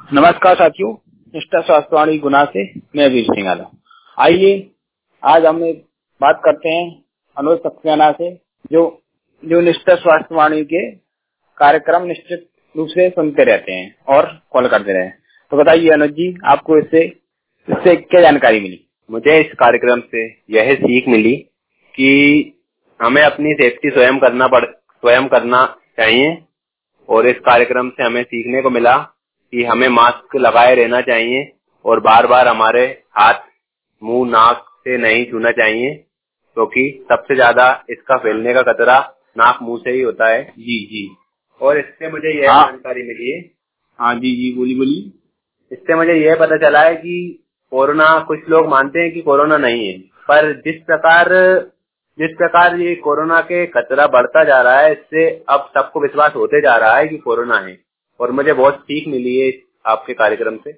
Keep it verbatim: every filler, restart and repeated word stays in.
नमस्कार साथियों, निष्ठा स्वास्थ्यवाणी गुना से मैं वीर सिंह यादव। आइए आज हम एक बात करते हैं अनुज सक्सेना से, जो जो निष्ठा स्वास्थ्यवाणी के कार्यक्रम निश्चित रूप से सुनते रहते हैं और कॉल करते रहे। तो बताइए अनुज जी, आपको इससे इससे क्या जानकारी मिली? मुझे इस कार्यक्रम से यह सीख मिली कि हमें अपनी सेफ्टी स्वयं करना पड़ स्वयं करना चाहिए और इस कार्यक्रम से हमें सीखने को मिला कि हमें मास्क लगाए रहना चाहिए और बार बार हमारे हाथ मुंह नाक से नहीं छूना चाहिए, क्योंकि तो सबसे ज्यादा इसका फैलने का खतरा नाक मुंह से ही होता है। जी जी। और इससे मुझे यह हाँ। जानकारी मिली है। हाँ जी जी, बोली बोली। इससे मुझे यह पता चला है कि कोरोना, कुछ लोग मानते हैं कि कोरोना नहीं है, पर जिस प्रकार जिस प्रकार ये कोरोना के खतरा बढ़ता जा रहा है, इससे अब सबको विश्वास होते जा रहा है कि कोरोना है। और मुझे बहुत सीख मिली है आपके कार्यक्रम से।